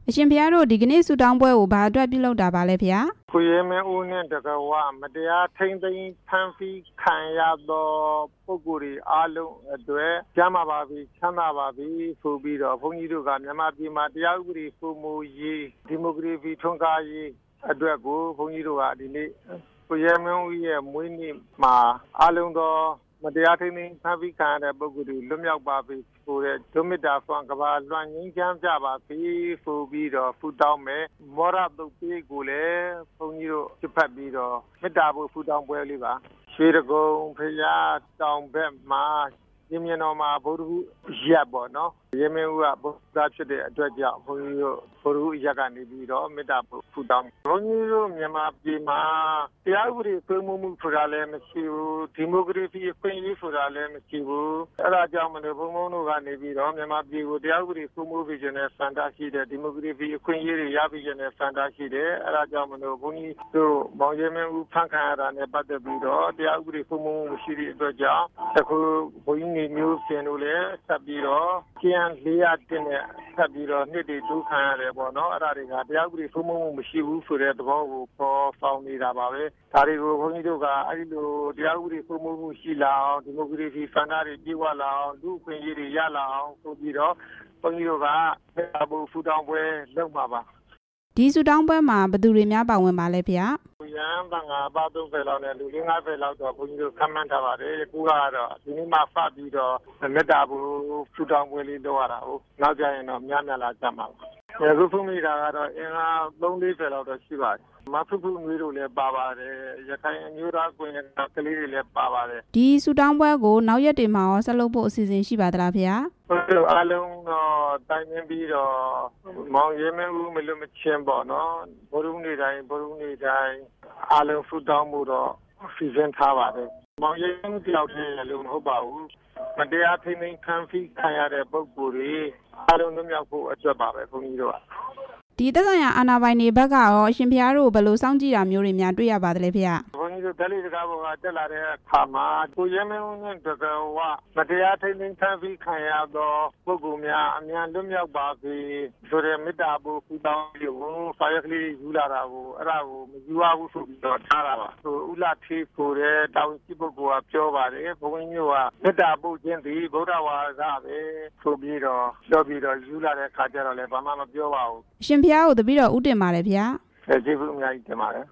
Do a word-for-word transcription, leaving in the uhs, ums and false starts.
အရှင်ဘုရားတို့ဒီကနေ့ဆုတောင်းပွဲကိုဘာအတွက်ပြုလုပ်တာပါလဲဗျာကိုရဲမင်းဦးနဲ့တကဝမတရားထိမ့်သိမ်းဖန်ဖီးခံရသောပုဂ္ဂိုလ်တွေအားလုံးအတွက်ကျမ်းမာပါပြီချမ်းသာပါပြီဆိုပြီးတော့ဘုန်းကြီးတို့ကမြန်မာပြည်မှာတရားဥပဒေစိုးမိုးရေးဒီမိုကရေစီထွန်းကားရေးအတွက်ကိုဘုန်းကြီးတို့ကဒီနေ့ကိုရဲမင်းဦးရဲ့မွေးနေ့မှာအားလုံးသောမတရားထိန်းသိမ်းဖန်ဖီးခံရတဲ့ပုဂ္ဂိုလ်တွေလွတ်မြောက်ပါပြီဆိုတဲ့ဒုမေတ္တာဆွမ်းကဘာလွှမ်းငင်းချမ်းကြပါပြီဆိုပြီးတော့ဖူတောင်းမယ်မောရတုတ်ပေးကိုလည်းဘုန်းကြီးတို့ပြဖတ်ပြီးတော့မေတ္တာဖို့ဖူတောင်းပွဲလေးပါရွှေတကုံဖရာတောင်ဘက်မှာဒီမြင်တော်မှာဘုရားရက်ပေါ့နော်ရေမင်းဦးကဘုရားဖြစ်တဲ့အတွက်ကြောင့်ဘုန်းကြီးတို့ဘုရားရက်ကနေပြီးတော့မေတ္တာဖူတောင်းဘုန်းကြီးတို့မြန်မာပြည်မှာတရားဥပဒေစိုးမိုးမှုဆိုတာလည်းမရှိဘူးဒီမိုကရေစီအခွင့်အရေးဆိုတာလည်းမရှိဘူးအဲဒါကြောင့်မလို့ဘုန်းဘုန်းတို့ကနေပြီးတော့မြန်မာပြည်ကိုတရားဥပဒေစိုးမိုးပြီးခြင်းနဲ့စံတာရှိတဲ့ဒီမိုကရေစီအခွင့်အရေးတွေရပြီးခြင်းနဲ့စံတာရှိတယ်အဲဒါကြောင့်မလို့ဘုန်းကြီးတို့မောင်ရေမင်းဦးဖန်ခံရတာနဲ့ပတ်သက်ပြီးတော့တရားဥပဒေစိုးမိုးမှုမရှိတဲ့အတွက်ကြောင့်အခုဘုန်းကြီးမျိုးစင်တို့လည်းဆက်ပြီးတော့ကျန်လေးရတင်နဲ့ဆက်ပြီးတော့နှစ်တွေတိုးခံရတယ်ပေါ့နော်အဲ့ဒါတွေကတရားဥပဒေစိုးမိုးမှုမရှိဘူးဆိုတဲ့သဘောကိုပေါ်ဆောင်နေတာပါပဲဒါတွေကိုဘုန်းကြီးတို့ကအဲ့ဒီလိုတရားဥပဒေစိုးမိုးမှုရှိလာအောင်ဒီမိုကရေစီစံနာတွေပြည့်ဝလာအောင်လူ့အခွင့်အရေးတွေရလာအောင်ဆိုပြီးတော့ဘုန်းကြီးတို့ကမေတ္တာပို့ဖူတောင်းပွဲလုပ်မှာပါဒီဆုတောင်းပွဲမှာဘယ်သူတွေများပါဝင်ပါလဲဗျာရန်တန်ငါပါသုံးဖယ်လောက်နဲ့လူလေးငါးဖယ်လောက်တော့ဘုန်းကြီးတို့ခန့်မှန်းထားပါတယ်အခုကတော့ဒီနေ့မှဖတ်ပြီးတော့မေတ္တာပို့ဖူတောင်းပွဲလေးလုပ်ရတာဟုတ်နောက်ကြရင်တော့များများလာကြမှာပါအခုဖုန်းမိတာကတော့အင်္ဂါသုံးလေးဖယ်လောက်တော့ရှိပါတယ်မဖုဖုမျိုးတို့လည်းပါပါတယ်ရခိုင်အမျိုးသားကွန်ရက်ကလေးတွေလည်းပါပါတယ်ဒီဆုတောင်းပွဲကိုနောက်ရက်တွေမှာရောဆက်လုပ်ဖို့အစီအစဉ်ရှိပါသလားဗျာဟုတ်ကဲ့အားလုံးတော့တိုင်ပင်ပြီးတော့မောင်ရဲမင်းဦးမလို့မချင်းပေါ့နော်ဘုရုံးနေတိုင်းဘုရုံးနေတိုင်းအားလုံးဆုတောင်းမှုတော့စီစဉ်ထားပါတယ်မောင်ရဲမင်းဦးတယောက်တည်းလည်းမဟုတ်ပါဘူးမတရားထိန်းသိမ်းခံဖီးခံရတဲ့ပုဂ္ဂိုလ်တွေအားလုံးလွတ်မြောက်ဖို့အတွက်ပါပဲဘုန်းကြီးတို့ကဒီသက်ဆိုင်ရာအာဏာပိုင်တွေဘက်ကရောအရှင်ဘုရားတို့ဘယ်လိုစောင့်ကြည့်တာမျိုးတွေများတွေ့ရပါသလဲဗျဘုန်းကြီးတို့ဓာတ်လေးစကားပေါ်ကတက်လာတဲ့အခါမှာကိုရဲမင်းဦးနဲ့တကယ်ဝမတရားထိန်းသိမ်းခံဖီးခံရသောပုဂ္ဂိုလ်များအမြန်လွတ်မြောက်ပါစေဆိုတဲ့မေတ္တာပို့ဖူတောင်းလို့စာရွက်ကလေးယူလာတာကိုအဲ့ဒါကိုမယူရဘူးဆိုပြီးတော့ထားတာပါဟိုဥလာထေးကိုတဲ့တောင်ရှိပုဂ္ဂိုလ်ကပြောပါတယ်ဘုန်းကြီးတို့ကမေတ္တာပို့ခြင်းသည်ဗုဒ္ဓဝါဒပဲဆိုပြီးတော့ပြောပြီးတော့ယူလာတဲ့ခါကျတော့လည်းဘာမှမပြောပါဘူးအရှင်ဘုရားကိုတပည့်တော်ဥတင်ပါတယ်ဗျာကျေးဇူးအများကြီးတင်ပါတယ်